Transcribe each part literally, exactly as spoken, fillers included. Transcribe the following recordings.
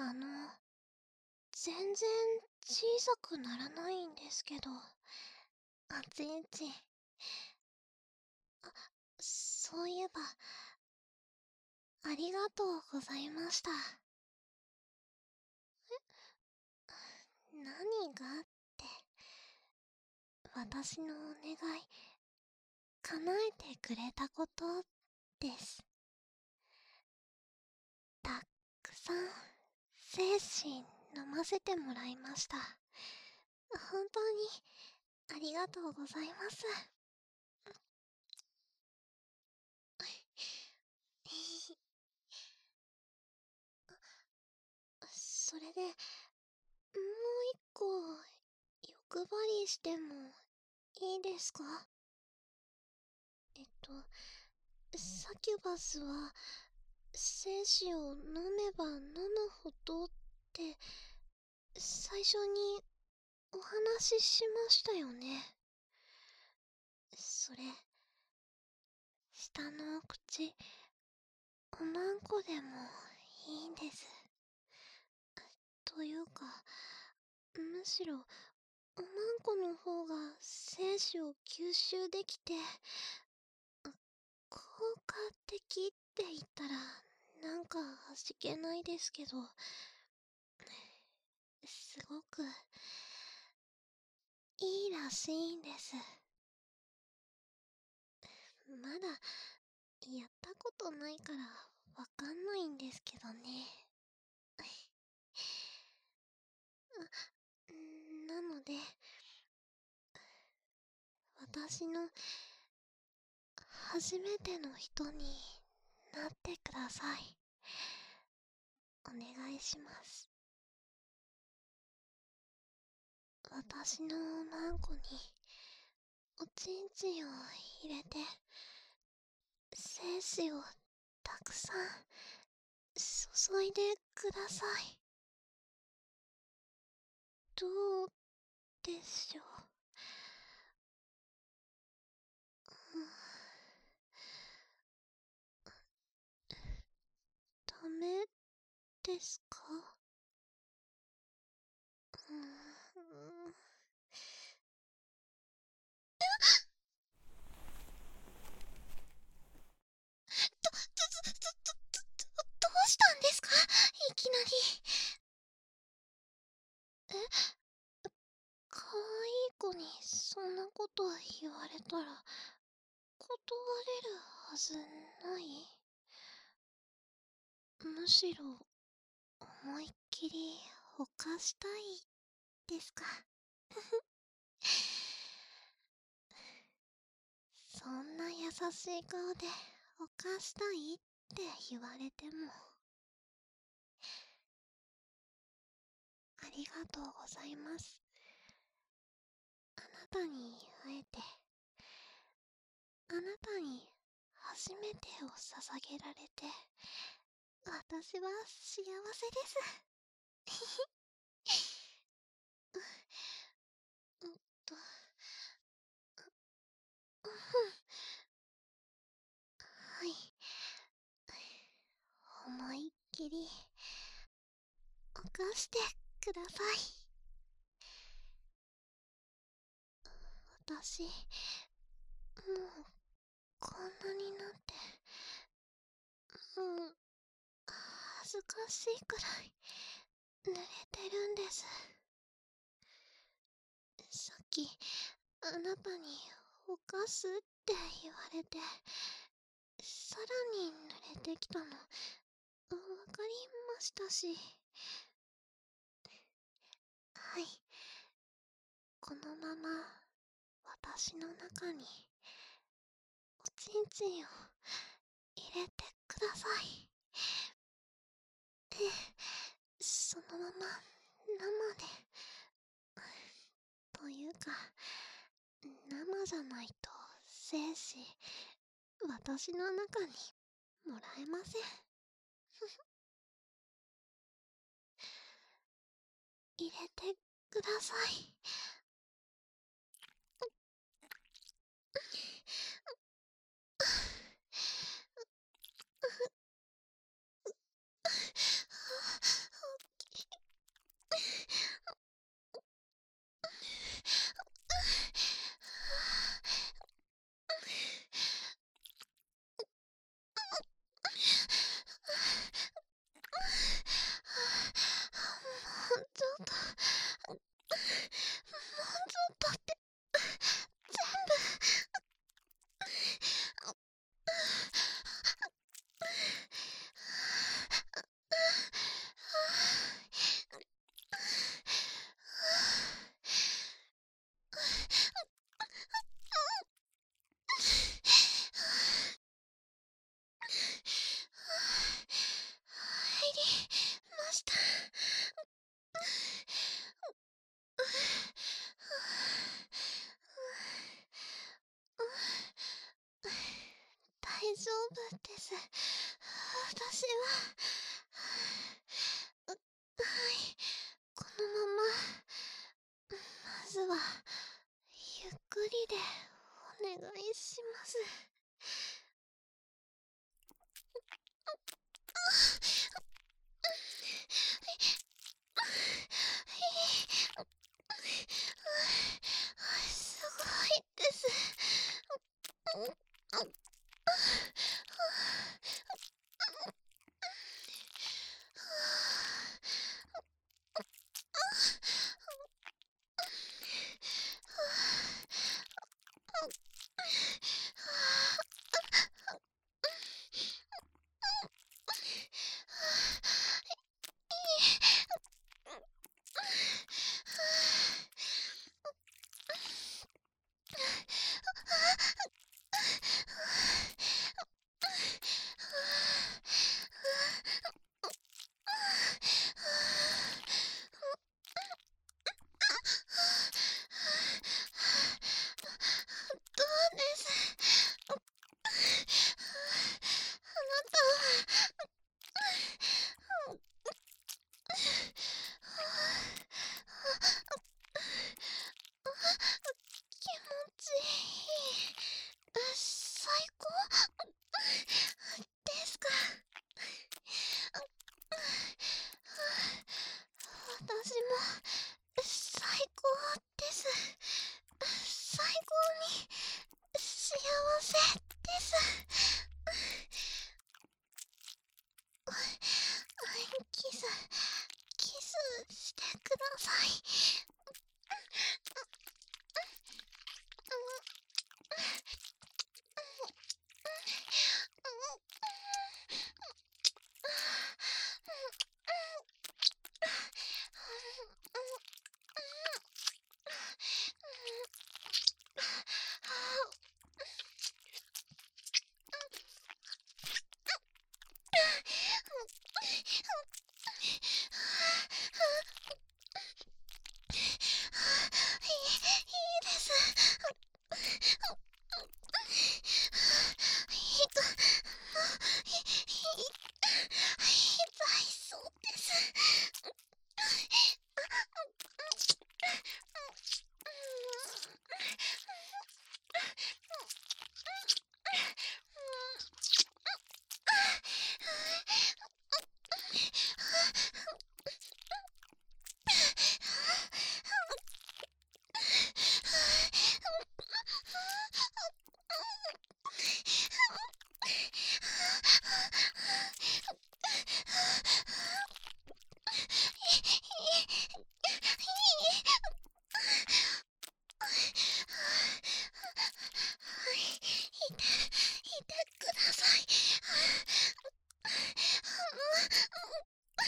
あの、全然小さくならないんですけど、あちんちん。そういえば、ありがとうございました。何がって、私のお願い、叶えてくれたことです。たくさん、精子飲ませてもらいました。本当に、ありがとうございます。それで、もう一個、欲張りしてもいいですか？えっと、サキュバスは、精子を飲めば飲むほどって、最初にお話ししましたよね。それ、下のお口、おまんこでもいいんです。というか、むしろ、おまんこの方が精子を吸収できて、効果的って言ったら、なんか味気ないですけど、すごく、いいらしいんです。まだ、やったことないから、わかんないんですけどね。なので、私の、初めての人になってください。お願いします。私のおまんこに、おちんちんを入れて、精子をたくさん注いでください。どうでしょう。ダメですか？うーん。ど、ど、ど、ど、ど、どうしたんですか？いきなり。え、可愛い子にそんなこと言われたら、断れるはずない？むしろ、思いっきり、ほかしたい、ですか。そんな優しい顔で、ほかしたいって言われても。ありがとうございます。あなたに会えて、あなたに初めてを捧げられて、私は幸せです。うっと、はい。思いっきり、犯してください。私、もう、こんなになって、もう、恥ずかしいくらい、濡れてるんです。さっき、あなたに、ほかすって言われて、さらに濡れてきたの、わかりましたし。はい。このまま、私の中に、おちんちんを入れてください。で、そのまま、生で、というか、生じゃないと、精子、私の中に、もらえません。入れてください。 した。大丈夫です。私は、はい、このまま、まずは、ゆっくりでお願いします。すごいです。どうです。あなたは、気持ちいい。最高ですか。私も最高です。最高に幸せです。キス、キスしてください。いいです。ひと、ひ、ひ、痛いそうです。いて、いてください。もう、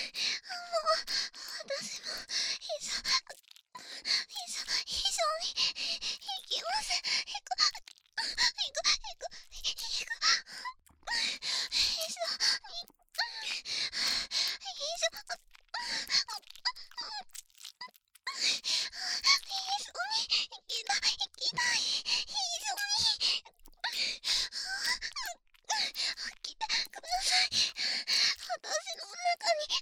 私も、一緒、一緒、一緒に、行きます。行く、行く、行く、行く、一緒に、一緒、一緒に、行きたい、行きたい、一緒に、来てください。私の中に、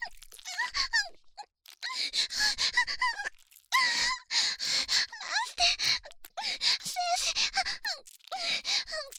出して、先生、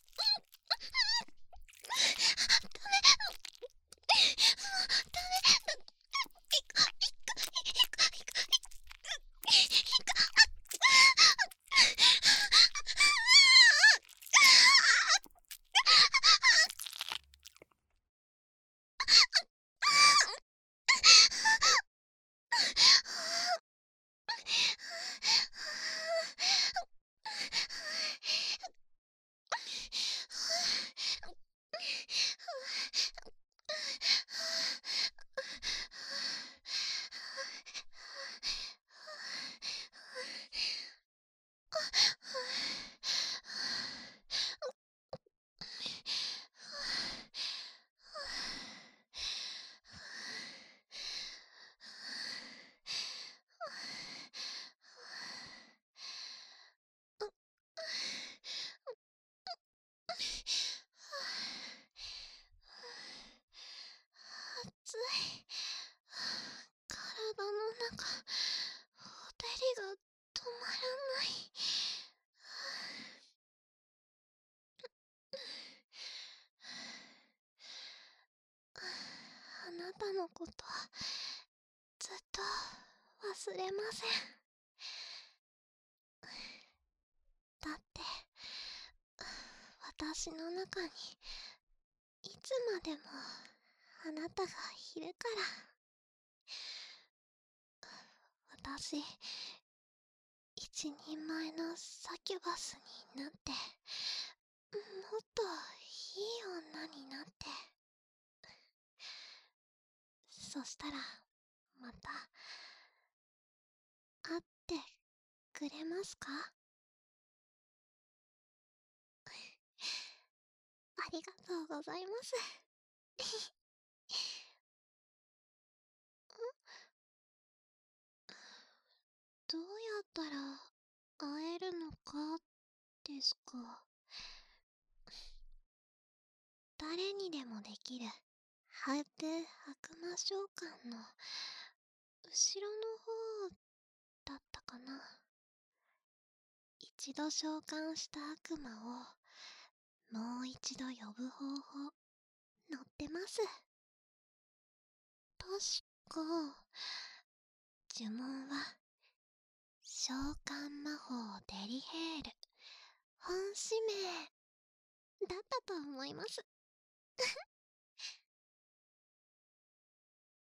ことずっと忘れません。だって私の中にいつまでもあなたがいるから。私一人前のサキュバスになってもっといい女になって、そしたらまた会ってくれますか？ありがとうございます。どうやったら会えるのかですか。誰にでもできるハート悪魔召喚の後ろの方だったかな。一度召喚した悪魔をもう一度呼ぶ方法載ってます。確か呪文は召喚魔法デリヘール本使命だったと思います。